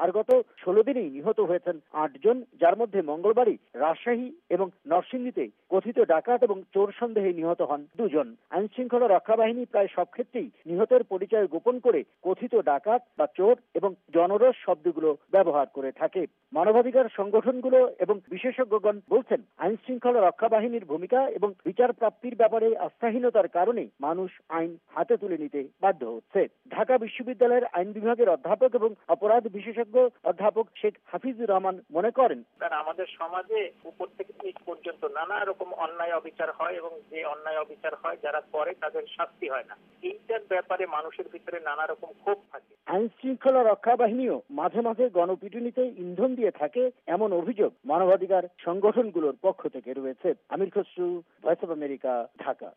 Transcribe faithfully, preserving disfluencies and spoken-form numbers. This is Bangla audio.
আর গত ষোলো দিনেই নিহত হয়েছেন আটজন, যার মধ্যে মঙ্গলবারই রাজশাহী এবং নরসিংদীতে কথিত ডাকাত এবং চোর সন্দেহে নিহত হন দুজন। আইন শৃঙ্খলা রক্ষা বাহিনী প্রায় সব ক্ষেত্রেই নিহতের পরিচয় গোপন করে কথিত ডাকাত বা চোর এবং জনরস শব্দগুলো ব্যবহার করে থাকে। মানবাধিকার সংগঠনগুলো এবং বিশেষজ্ঞগণ বলছেন, আইন শৃঙ্খলা রক্ষা বাহিনীর ভূমিকা এবং বিচার প্রাপ্তির ব্যাপারে আস্থাহীনতার কারণে মানুষ আইন হাতে তুলে নিতে বাধ্য হচ্ছে। ঢাকা বিশ্ববিদ্যালয়ের আইন বিভাগের অধ্যাপক এবং অপরাধ বিশেষজ্ঞ অধ্যাপক শেখ হাফিজুর রহমান মনে করেন, আমাদের সমাজে উপর থেকে নিচ পর্যন্ত নানা রকম অন্যায় অবিচার হয় এবং যে অন্যায় অবিচার হয় যারা করে তাদের শাস্তি হয় না। এইটার ব্যাপারে মানুষের ভিতরে নানা রকম ক্ষোভ থাকে। আইন শৃঙ্খলা রক্ষা বাহিনীও মাঝে মাঝে গণপিটুনিতে ইন্ধন দিয়ে থাকে, এমন অভিযোগ মানবাধিকার সংগঠনগুলোর পক্ষ থেকে রয়েছে। Amir Khasru, Voice of America, Dhaka.